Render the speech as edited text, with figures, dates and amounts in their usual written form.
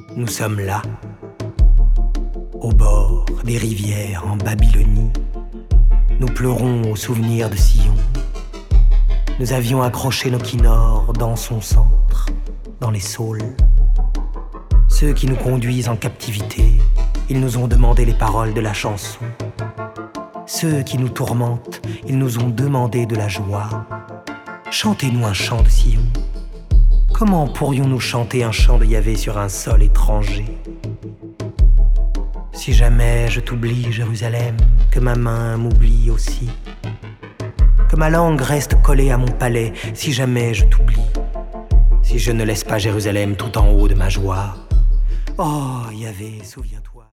Nous sommes là, au bord des rivières en Babylonie. Nous pleurons au souvenir de Sion. Nous avions accroché nos kinnors dans son centre, dans les saules. Ceux qui nous conduisent en captivité, ils nous ont demandé les paroles de la chanson. Ceux qui nous tourmentent, ils nous ont demandé de la joie. Chantez-nous un chant de Sion. Comment pourrions-nous chanter un chant de Yahvé sur un sol étranger? Si jamais je t'oublie, Jérusalem, que ma main m'oublie aussi, que ma langue reste collée à mon palais, si jamais je t'oublie, si je ne laisse pas Jérusalem tout en haut de ma joie. Oh, Yahvé, souviens-toi.